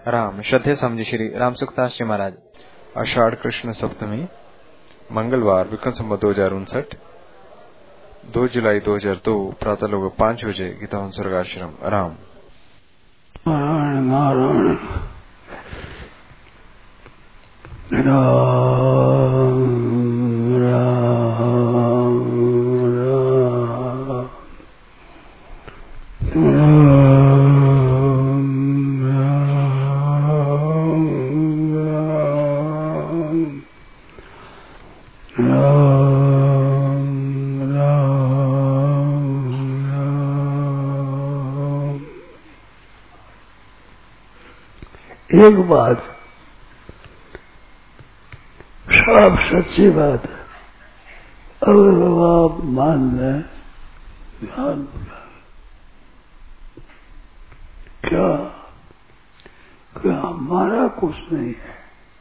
राम। श्रद्धेय स्वामी श्री राम सुखदास जी महाराज। आषाढ़ कृष्ण सप्तमी, मंगलवार, विक्रम संवत 2059, 2 जुलाई 2002, प्रातः लोग 5 बजे, गीता स्वर्गाश्रम। राम नारायण नारायण राम राम एक बात सब सच्ची बात है। अगर आप मान लें, ध्यान क्या कि हमारा कुछ नहीं है।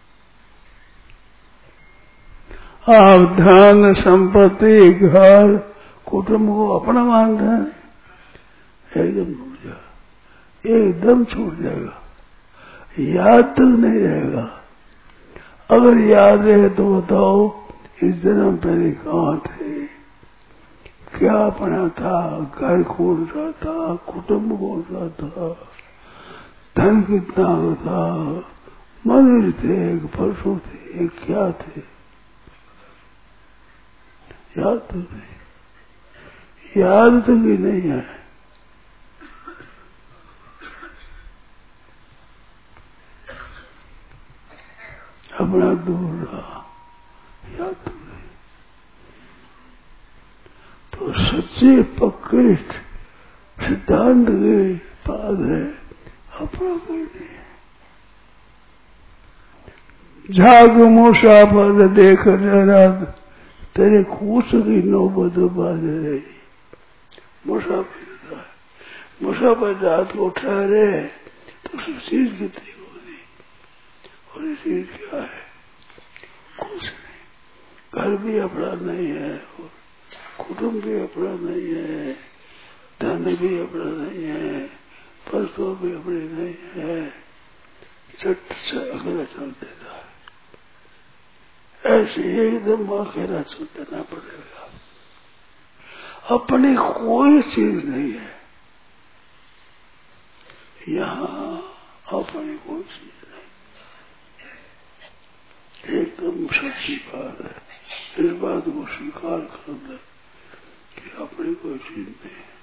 आप धन संपत्ति घर कुटुंब को अपना मानते हैं, एकदम छूट जाएगा, एकदम छूट जाएगा, याद तक नहीं रहेगा। अगर याद रहे तो बताओ इस जन्म पहले कहाँ थे, क्या अपना था, घर कौन सा था, कुटुंब कौन सा था, धन कितना था, मंदिर थे, पशु थे, क्या थे, याद तो नहीं, याद तक ही नहीं है। अपना दूर रहा, याद तो नहीं। तो सच्चे पक्के सिद्धांत के पास है, अपना कोई नहीं है। झाग मूसा पर देख जरा तेरे कूस की नौबत बाज रही। मूसा पर रात को ठहरे तो चीज कितनी होगी, और ये चीज क्या है, कुछ नहीं। घर भी अपना नहीं है, और कुटुंब भी अपना नहीं है, धन भी अपना नहीं है, पशु भी अपने नहीं है, चट से अकेला चल देता है। ऐसे एकदम अकेला चल देना पड़ेगा। अपनी कोई चीज नहीं है यहाँ, अपनी कोई चीज नहीं, एकदम सच्ची बात है। इस बात को स्वीकार कर दे कि अपनी कोई चीज नहीं है।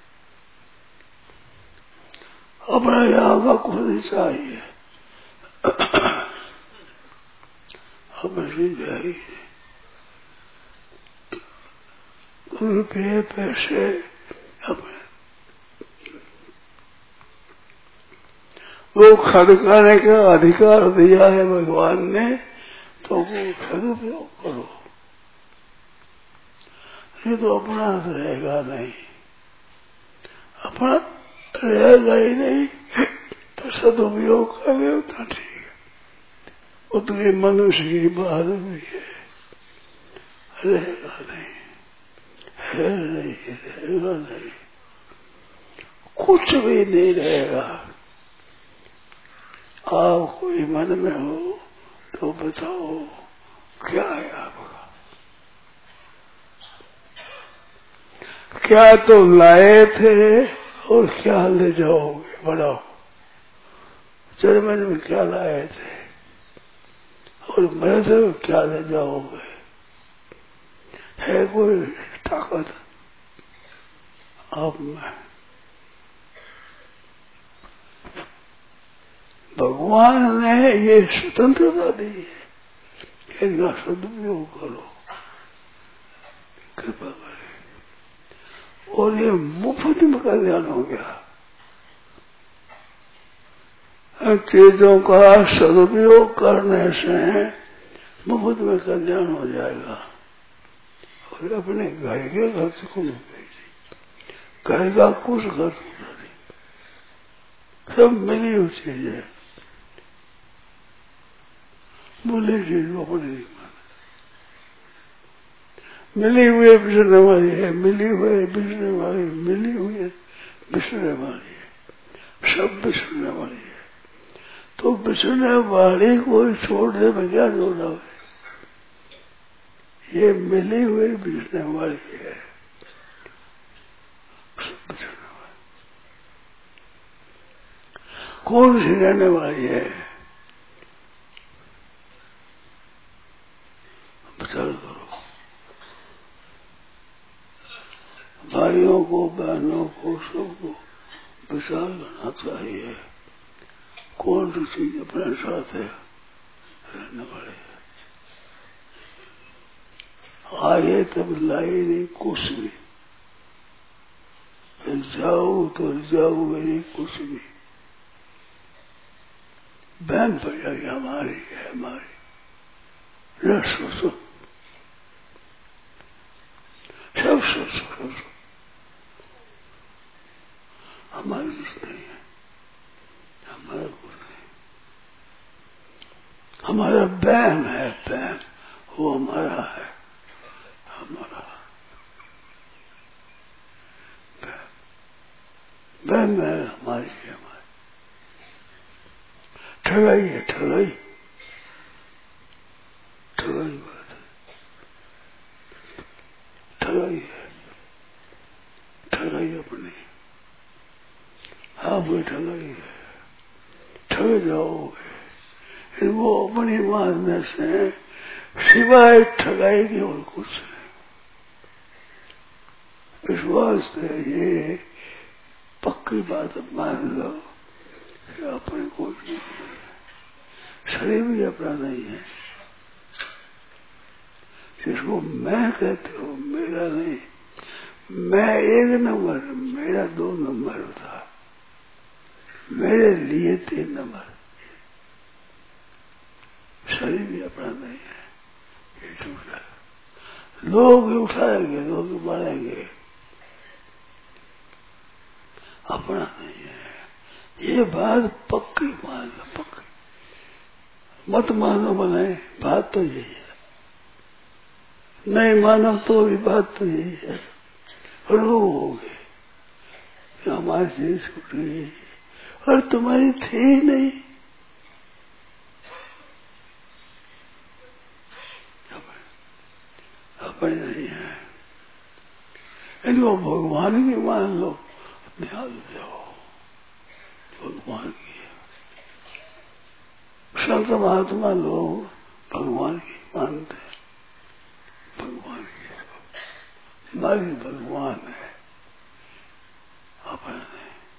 अपना यहाँ का कुछ नहीं चाहिए, अपनी चीज है ही रुपये पैसे अपने वो खड़काने का अधिकार दिया है भगवान ने, तो वो सदुपयोग करो। ये तो अपना रहेगा नहीं, अपना रहेगा ही नहीं, तो सदुपयोग करें उतना ठीक है। वो तो ये मनुष्य की बात भी है, रहेगा नहीं, है नहीं, रहेगा नहीं, कुछ भी नहीं रहेगा। आप कोई मन में हो तो बताओ क्या है आपका, क्या तो लाए थे और क्या ले जाओगे, बढ़ाओ। जन्म में क्या लाए थे और मृत्यु में क्या ले जाओगे, है कोई ताकत आप में? भगवान ने ये स्वतंत्रता दी है कि इनका सदुपयोग करो, कृपा करें। और ये मुफ्त में कल्याण हो गया। चीजों का सदुपयोग करने से मुफ्त में कल्याण हो जाएगा। और अपने घर के खर्च को मिलेगी, घर का कुछ खर्च नहीं, सब मिली हुई चीज है। बोले चीज अपने नहीं माने, मिली हुई बिसरने वाली है, मिली हुई बिसरने वाली, मिली हुई बिसरने वाली है, सब बिसरने वाली है। तो बिछड़ने वाली को छोड़ने में क्या जोड़ा है? ये मिली हुई बिछड़ने वाली है। कौन सी रहने वाली है? विचार करो। भाइयों को, बहनों को, सबको विचार करना चाहिए कौन सी चीज अपने साथ है रहने वाली है। आए तब लाई नहीं कुछ भी, जाओ तो जाओ नहीं कुछ भी। बहन पड़ जाएगी हमारी है, हमारी न सोचो, सब सोचो, हमारी कुछ नहीं है, हमारा कुछ नहीं। हमारा बहन है, बहन वो हमारा है, हमारा बहन है, हमारी है, हमारी। ठगाई है, ठगाई, ठगाई बात है, ठगाई है, ठगाई अपनी, आप भी ठगाई है, ठग जाओगे। वो अपनी मानने से सिवाय ठगाई की और कुछ नहीं। इस वास्ते ये पक्की बात मान लो कि अपने कोई नहीं है, शरीर भी अपना नहीं है। जिसको मैं कहते हो मेरा नहीं, मैं एक नंबर, मेरा 2 नंबर था, मेरे लिए 3 नंबर। शरीर भी अपना नहीं है, ये झूठ है। लोग उठाएंगे, लोग बढ़ेंगे, अपना नहीं है। ये बात पक्की मान लो, पक्की मत मानो बनाए, बात तो यही है। नहीं मानो तो भी बात तो यही है। रो होगे हमारी चीज छूट गई और तुम्हारी थी नहीं। अपने नहीं है, इनको भगवान की मान लो, अपने हाथ जाओ भगवान की। संत महात्मा लोग भगवान की मानते हैं, भगवान की हमारी भगवान है, अपने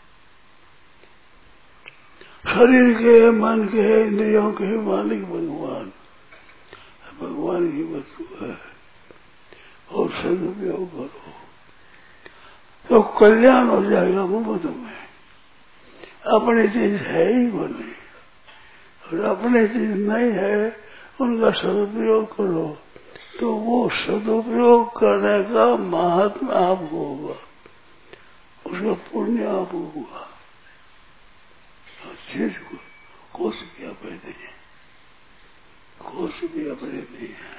शरीर के, मन के, इंद्रियों के मालिक भगवान, भगवान की वस्तु है और सदुपयोग करो तो कल्याण हो जाएगा मुफ्त में। अपनी चीज है ही वो नहीं, और अपनी चीज नहीं है उनका सदुपयोग करो तो वो सदुपयोग करने का महात्मा आपको होगा, उसका पुण्य आपको होगा। चीज को कुछ भी अपने नहीं है, कुछ भी अपने नहीं है।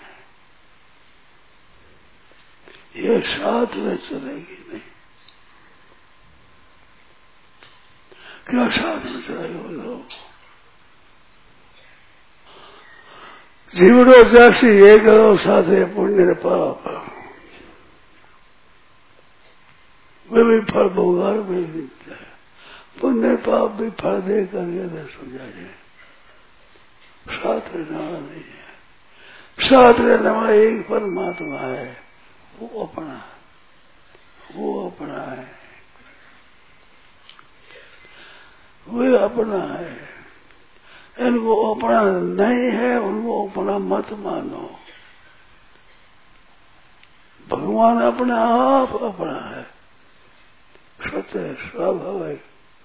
ये साथ में चलेगी नहीं। क्या साथ में चलेगा लोग? जीवनो जासी ये करो साथे पुण्य पाप, वे भी फल भोगार में दिखता है। पुण्य पाप भी फल दे करके दस हो जाए। साथ रहना नहीं है, साथ रहने वाला एक परमात्मा है, वो अपना है, वो अपना है, वो अपना है। इनको अपना नहीं है, उनको अपना मत मानो। भगवान अपना आप अपना है, सत्य स्वाभाविक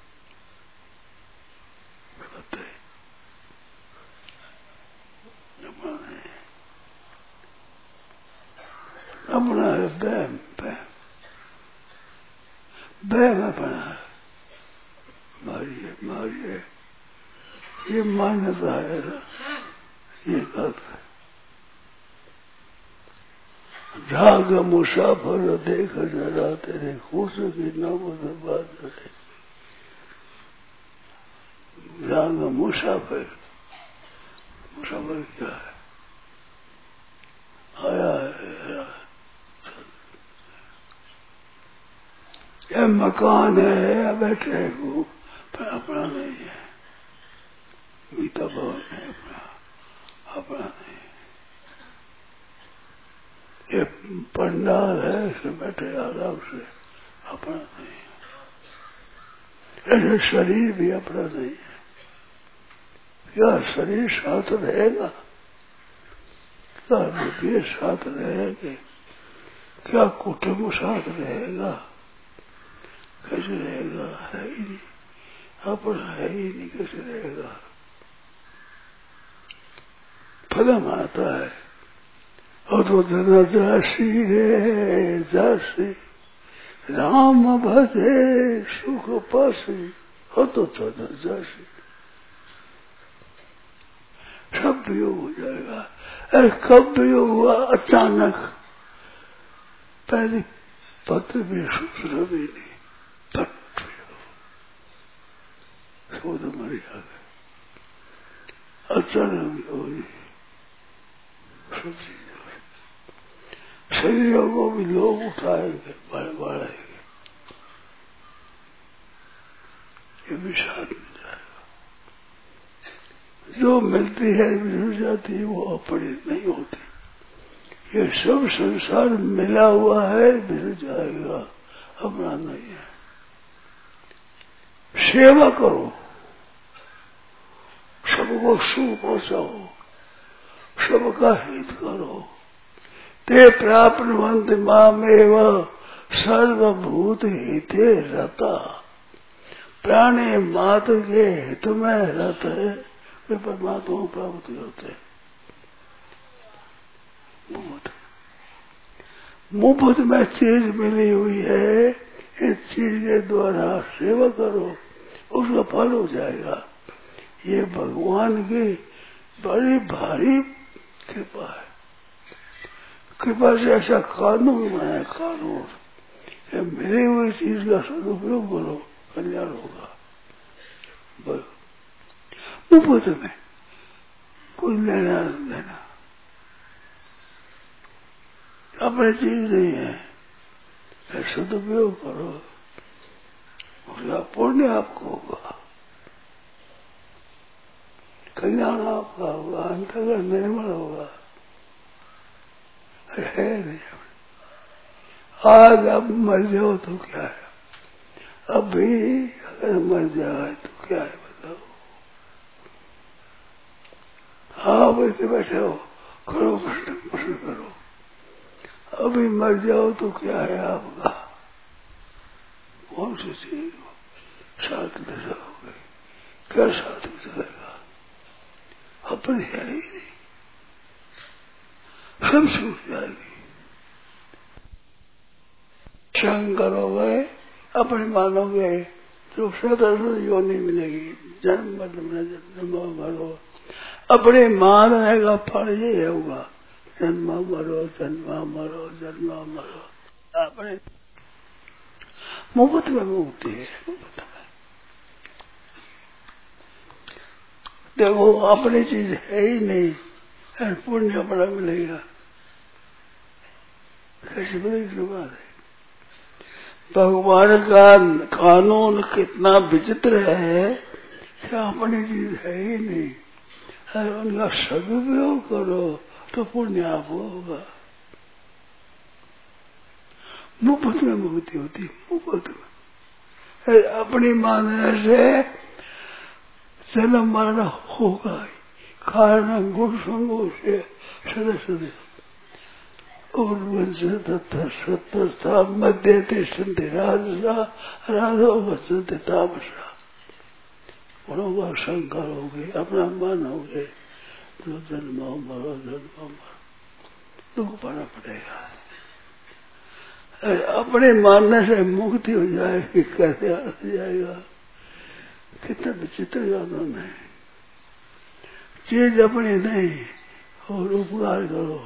सत्य अपना है। बैम बैम बैम अपना है, मारिए मारिए, ये मान्यता है ना, ये बात है। जाग मुसाफिर देख जरा तेरे खुश की नौबत बात है। जाएगा मुसाफिर। मुसाफिर क्या है? आया है, यह मकान है या बैठे को पर अपना नहीं है। गीता भवन है अपना नहीं। ये पंडाल है इसमें बैठे आराम से, अपना नहीं। ऐसे शरीर भी अपना नहीं है। क्या शरीर साथ रहेगा? क्या रुपये साथ रहेंगे? क्या कुटुंब साथ रहेगा? कैसे रहेगा? है ही नहीं, अपना है ही नहीं, कैसे रहेगा? फलम आता है और तो जना जासी रे जासी राम भजे सुख पासी हो तो जना जासी। सब वियोग हो जाएगा। कब वियोग हुआ? अचानक। पहले पत्र भी सूत्र भी नहीं, पट शोध मर गया। अचानक वियोग नहीं। शरीरों को भी लोग उठाएंगे, बढ़ाएंगे, ये भी साथ मिल जाएगा। जो मिलती है मिल जाती है, वो अपनी नहीं होती। ये सब संसार मिला हुआ है, मिल जाएगा, अपना नहीं है। सेवा करो, सबको सुख पहुंचाओ, सबका हित करो। ते प्राप्नुवन्ति मामेव सर्वभूत हिते रता। प्राणी मात्र के हित में रहते हैं, वे परमात्मा को प्राप्त होते हैं। मुफ्त में चीज मिली हुई है, इस चीज के द्वारा सेवा करो, उसका फल हो जाएगा। ये भगवान की बड़ी भारी कृपा है। कृपा से ऐसा कानून बनाया, कानून मिली हुई चीज का सदुपयोग करो, कल्याण होगा। मुफ्त में कोई लेना देना, अपनी चीज नहीं है, सदुपयोग करो, उसका पुण्य आपको होगा, कल्याण आपका होगा, अंतर्गत निर्मल होगा। है नहीं। आज अब मर जाओ तो क्या है? अभी अगर मर जाए तो क्या है बताओ? हाँ वैसे बैठे हो, करो प्रश्न करो। अभी मर जाओ तो क्या है आपका? कौन सी चीज साथ में जाओगे? क्या साथ में चलेगा? अपनी है ही नहीं, सब छूट जाएगी। संग करोगे, अपने मानोगे तो सदर्श योनि मिलेगी। जन्म मरो, अपने मानने का फल ये होगा। जन्म मरो, जन्म मरो, जन्म मरो। अपने मुफ्त में मुक्ति है। मुफ्त में देखो, अपनी चीज है ही नहीं, पुण्य बड़ा मिलेगा। कैसे मिलेगी बात है? भगवान का कानून कितना विचित्र है कि अपनी चीज है ही नहीं, उनका सदुपयोग करो तो पुण्य आपको होगा। मुफ्त में मुक्ति होती, मुफ्त में। अपनी मानने से जन्म मरण होगा ही, कारण गुण संगों से सदस्य सत्वस्था मध्य तिष्ठन्ति राजसा राधो गच्छन्ति तामसा। गुणों का संकर हो गए, अपना मानोगे तो जन्म मरो दुख पाना पड़ेगा। अपने मानने से मुक्ति हो जाएगी, कैसे आ जाएगा? कितना विचित्र कानून है। चीज अपनी नहीं और उपकार करो,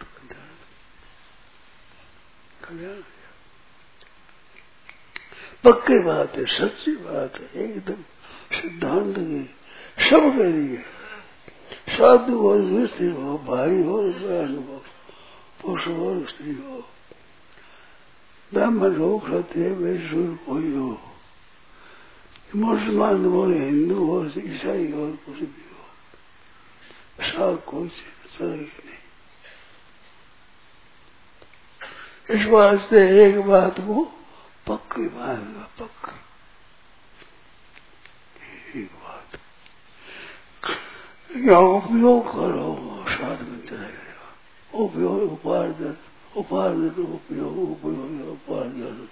कल्याण। पक्की बात है, सच्ची बात है, एकदम सिद्धांत के सबके लिए, साधु हो, स्त्री हो, भाई हो, बहन हो, पुरुष हो, स्त्री हो, ब्राह्मण हो, क्षत्रिय वैश्य कोई हो, मुसलमान हो, हिंदू हो, ईसाई हो, कुछ भी हो, सब कोई चलेगी नहीं। इस वास्ते एक बात को पक्की मानेगा, पक्की एक बात या उपयोग करो, साथ में चलेगा। उपयोग उपार्जन, उपार्जन उपयोग, उपयोग उपार्जन।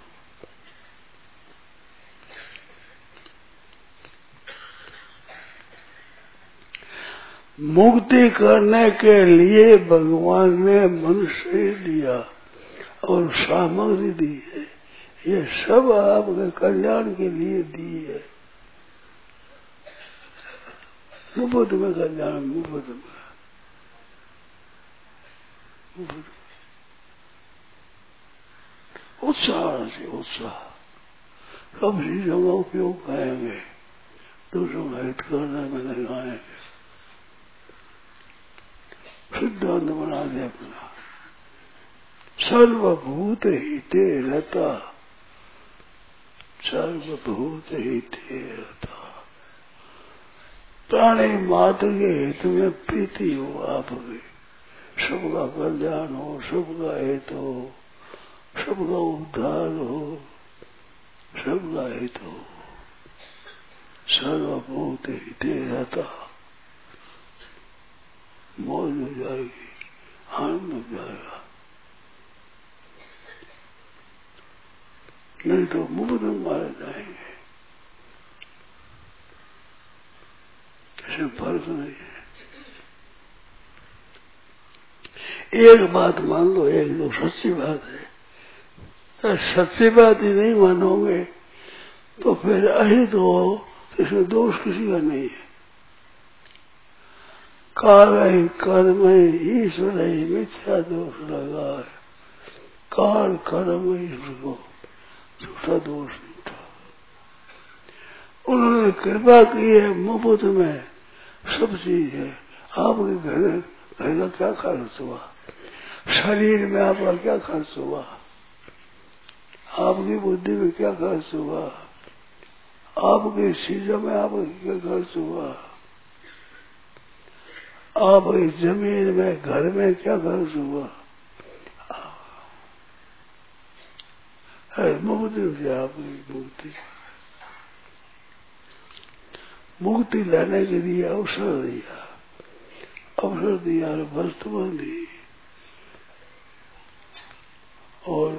मुक्ति करने के लिए भगवान ने मनुष्य दिया और सामग्री दी है, ये सब आपके कल्याण के लिए दी है। मुफ्त में कल्याण, मुफ्त में, उत्साह से उत्साह, सब चीजों का उपयोग करेंगे, दूसरों का हित करने में लगाएंगे, सिद्धांत बना दे अपना। सर्वभूत हिते रता, सर्वभूत हिते रता, प्राणी मात्र के हित में प्रीति हो आपकी, सबका कल्याण हो, सबका हित हो, सबका उद्धार हो, सबका हित हो। सर्वभूत हिते रता, मौज हो जाएगी, आनंद हो जाएगा। नहीं तो मुफ्त में मारे जाएंगे, इसमें फर्क नहीं है। एक बात मान लो, एक दो सच्ची बात है, तो सच्ची बात ही नहीं मानोगे तो फिर अहित हो, इसमें दोष किसी का नहीं है। काल कर्म ईश्वर ही मिथ्या दोष लगा है, काल कर्म ईश्वर को झूठा दोष नहीं उठा। उन्होंने कृपा की है, मुफ्त में सब चीज है। आपके घर का क्या खर्च हुआ, शरीर में आपका क्या खर्च हुआ, आपकी बुद्धि में क्या खर्च हुआ, आपकी चीजों में आपका क्या खर्च हुआ, आपकी जमीन में, घर में क्या खर्च हुआ, मुक्ति हो जाए आपकी। मुक्ति मुक्ति लाने के लिए अवसर दिया, अवसर दिया, वर्तमान दी, और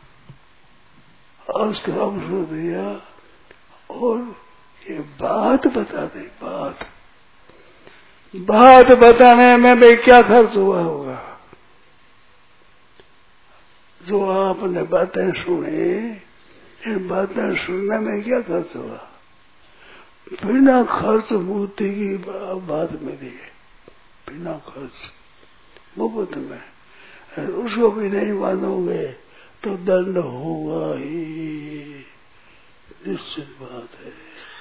अवसर दिया, और ये बात बता दे। बात बताने में भी क्या खर्च हुआ होगा। जो आपने बातें सुने, इन बातें सुनने में क्या खर्च हुआ, बिना खर्च मुक्ति की बात मिली है, बिना खर्च मुफ्त में। उसको भी नहीं मानोगे तो दंड होगा ही, निश्चित बात है।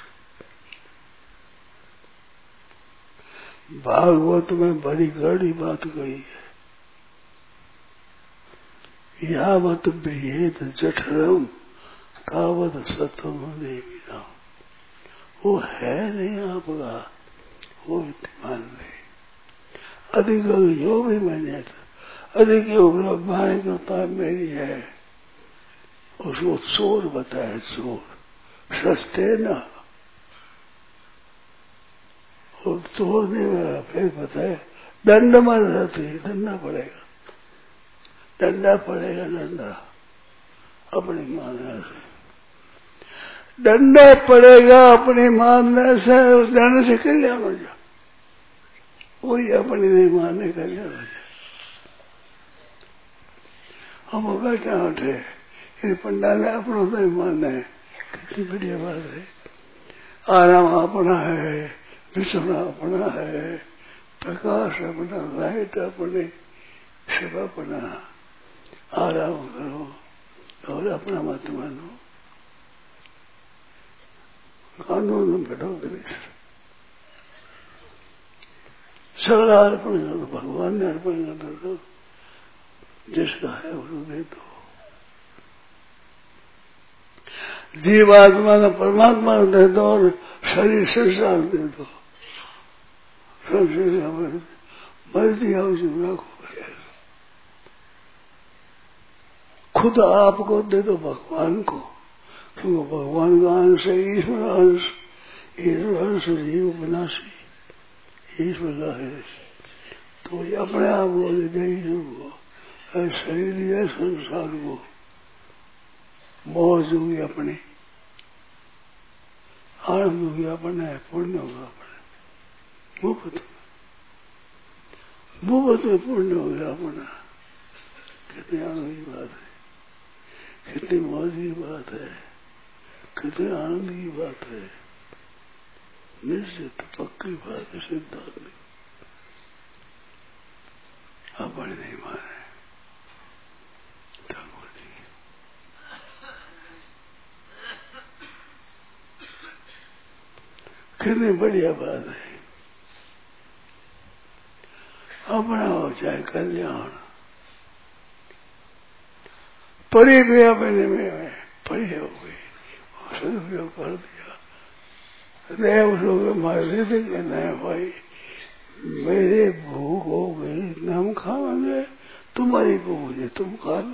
भागवत में बड़ी गड़ी बात कही है, यावत भेद जठरम तावत सत्वम देवी राम। वो है नहीं आपका, वो मान ले। अधिक जो भी मैंने अधिक माने होता मेरी है, उसको चोर बताया, चोर सस्ते ना, और तोड़ने वाला फिर बताया दंड मार रहती है, दंडा पड़ेगा, दंडा पड़ेगा, दंडा अपनी मानने से, दंडा पड़ेगा अपनी मानने से। उस दंड से कल्याण हो जाए, वही अपनी नहीं मानने कल्याण हो जाए। हम बैठे उठे, ये पंडाल अपना नहीं मानना है, कितनी बढ़िया बात है। आराम अपना है, विश्व अपना है, प्रकाश अपना, लाइट अपने, सब अपना। आराम करो और अपना मत मानो, कानून में बैठो सगला अर्पण कर दो, भगवान ने अर्पण कर दो, जिसका है उसको दे दो। जीवात्मा ने परमात्मा को दे दो और शरीर संसार दे दो, सबसे मर्जी आवश्यक रखो। खुद आपको दे दो भगवान को, क्योंकि भगवान का अंश है, ईश्वर अंश, ईश्वर अंश जीव विनाशी ईश्वर का है, तो ये अपने आप को दे दे ईश्वर को, शरीर दिया संसार को, मौज होगी अपने, आनंद होगी अपने, पुण्य होगा अपने, मुफ्त में पुण्य हो गया अपना। कितनी आनंद की बात है, कितनी मौज की बात है, कितनी आनंद की बात है, निश्चित पक्की बात है, सिद्धांत में अपने नहीं माने ठाकुर जी। कितनी बढ़िया बात है, अपना हो चाहे कल्याण, परे गया मैंने में परे हो गई, सदुपयोग कर दिया, रह उसको मारे थे कहना है भाई मेरे भूख हो गई, हम खाएंगे, तुम्हारी भूख है तुम खा लो,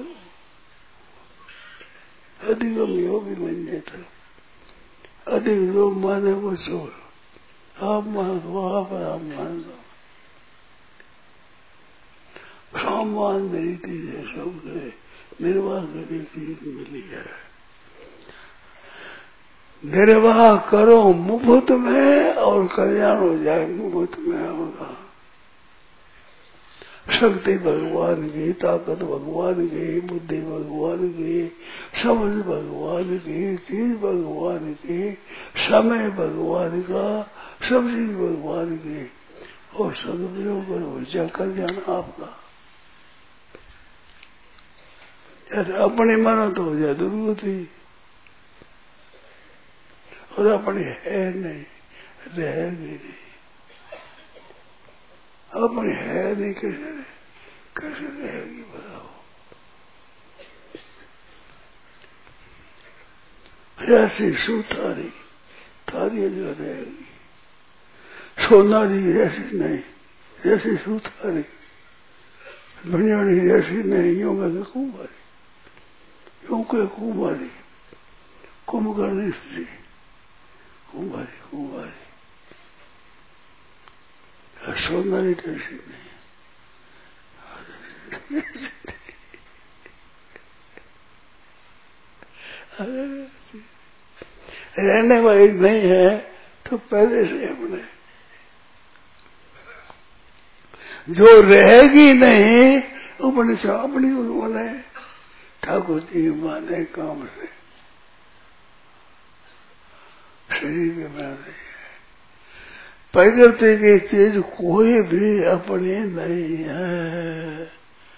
अधिक योगी बन जाता, अधिक जो माने वो छोड़, आप मान दो, आप मान दो, सामान मेरी चीज है, सब निर्वाह करने की मिली है, निर्वाह करो मुफ्त में और कल्याण हो जाए मुफ्त में होगा। शक्ति भगवान की, ताकत भगवान की, बुद्धि भगवान की, समझ भगवान की, चीज भगवान की, समय भगवान का, सब चीज भगवान की, और सदुपयोग करो जा कल्याण आपका। जैसे अपने मानो तो हो जाए दुर्गति, और अपनी है नहीं, रहेगी नहीं, अपनी है नहीं, कैसे रहेगी बताओ। ऐसी सुथारी थारी जो रहेगी, सोनारी ऐसी नहीं, ऐसी सुथारी बनियानी ऐसी नहीं, यूं के कुमारी, यूं के कुमारी, कुंभकर्ण स्त्री, कुमारी कुमारी, सोनारी कैसी नहीं, रहने वाली नहीं है तो पहले से अपने जो रहेगी नहीं अपने से अपनी उन्होंने ठाकुर जी माने काम से शरीर में बना रही है। प्रकृति की चीज कोई भी अपनी नहीं है।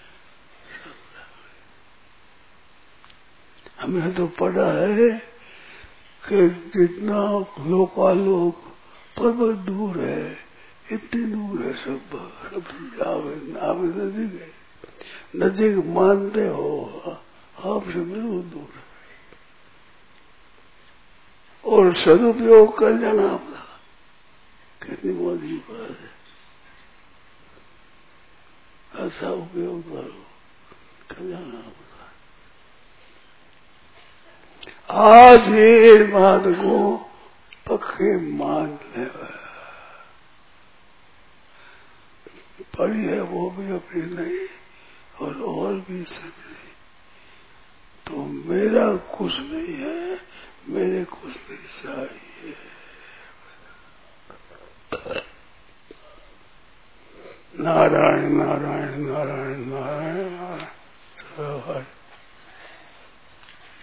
हमने तो पढ़ा है कि जितना लोकालोक पर्वत दूर है, इतनी दूर है सब आप नजदीक है, नजदीक मानते हो, आपसे बिल्कुल दूर है, और सदुपयोग कर जाना आपका, कितनी मौज की बात है। अच्छा उपयोग करो, कर जाना आपका। आज ही इस बात को पक्के मान ले, पढ़ी है वो भी अपनी नहीं और भी सब नहीं, तो मेरा कुछ नहीं है, मेरे कुछ नहीं चाहिए। नारायण नारायण नारायण नारायण नारायण।